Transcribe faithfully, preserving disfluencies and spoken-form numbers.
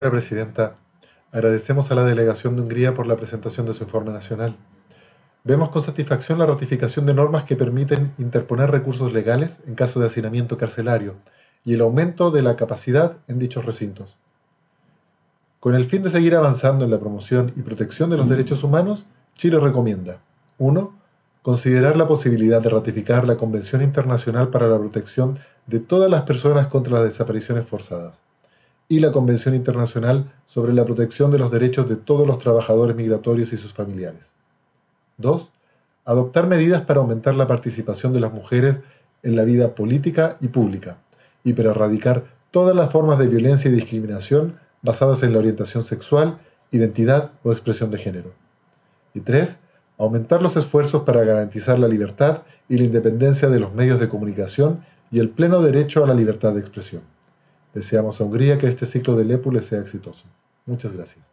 Señora Presidenta, agradecemos a la delegación de Hungría por la presentación de su informe nacional. Vemos con satisfacción la ratificación de normas que permiten interponer recursos legales en caso de hacinamiento carcelario y el aumento de la capacidad en dichos recintos. Con el fin de seguir avanzando en la promoción y protección de los derechos humanos, Chile recomienda: uno. Considerar la posibilidad de ratificar la Convención Internacional para la Protección de todas las personas contra las desapariciones forzadas y la Convención Internacional sobre la Protección de los Derechos de todos los trabajadores migratorios y sus familiares. dos. Adoptar medidas para aumentar la participación de las mujeres en la vida política y pública y para erradicar todas las formas de violencia y discriminación basadas en la orientación sexual, identidad o expresión de género. Y tres. Aumentar los esfuerzos para garantizar la libertad y la independencia de los medios de comunicación y el pleno derecho a la libertad de expresión. Deseamos a Hungría que este ciclo del E P U le sea exitoso. Muchas gracias.